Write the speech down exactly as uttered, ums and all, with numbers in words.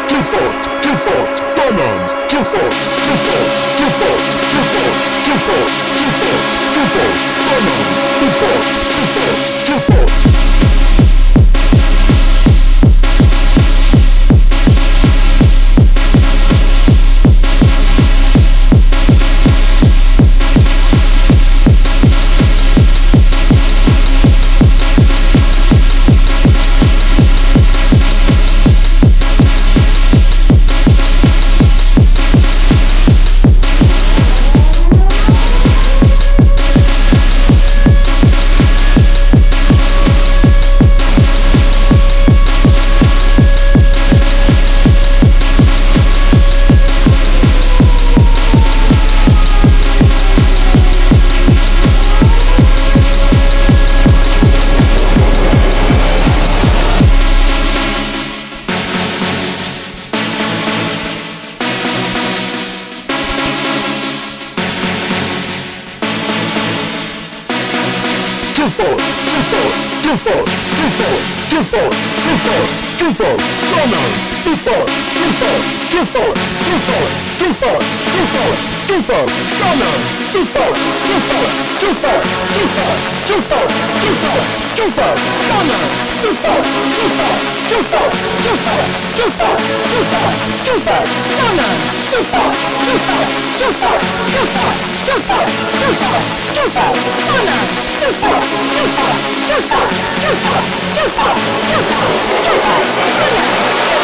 too fort, too fort, dominant, too fort, too fort, too fort, too fort, too fort, too fort, too fort, dominant, too fort, too fort, too fort. Too fort, too fort, too fort, too fort, too fort, too fort, too fort, dominant, too fort, too fort, too fort, too fort, too fort, too fort, too fort, dominant, too fort, too fort, too fort, too fort, too fort, too fort, too fort, dominant, too fort, too fort, too fort, too fort, too fort, too fort, too fort, dominant, too fort, too fort, too fort, too fort, too fort, too fort, too fort, dominant, too fort, too fort, too fort, too fort, too fort, too fort, too fort, dominant.